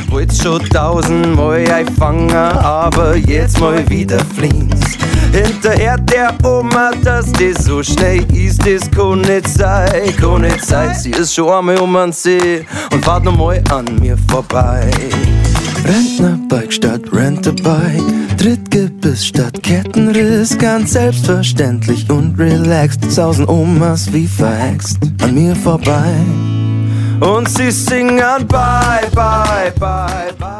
wollt's schon 1000-mal einfangen, aber jetzt mal wieder fliehens. Hinterher der Oma, dass das so schnell ist, das kann nicht sein, kann nicht sein. Sie ist schon einmal um den See und fahrt nochmal an mir vorbei. Rentnerbike statt Renterbike, Trittgebiss statt Kettenriss, ganz selbstverständlich und relaxed, sausen Omas wie verhext an mir vorbei. Und sie singen bye, bye, bye, bye.